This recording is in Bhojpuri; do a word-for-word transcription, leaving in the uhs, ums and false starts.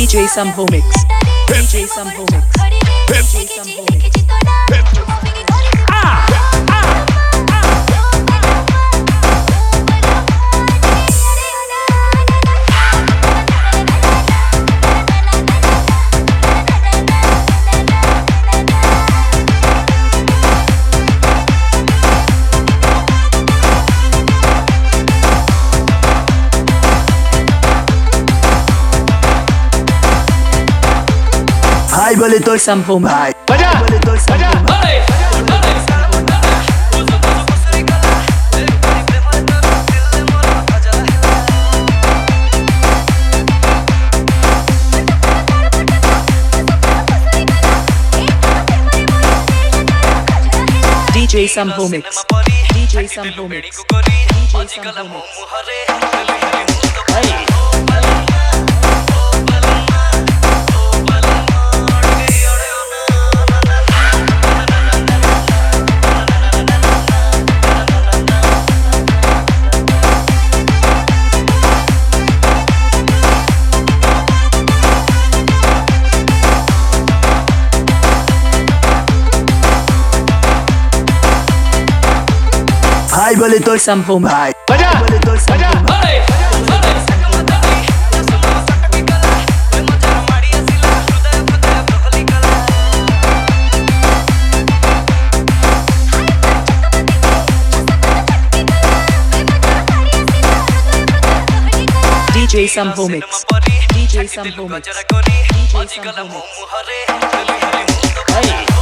D J Sambho Mix. D J Sambho Mix. D J Sambho Mix. Ah! भाई बोले तो Sambho Mix. भाई बजा बोले तो बजा D J Sambho Mix. D J Sambho Mix. D J Sambho Mix. भाई बोले तो Sambho Mix. भाई बजा बोले तो बजा D J Sambho Mix. D J Sambho Mix. D J Sambho Mix.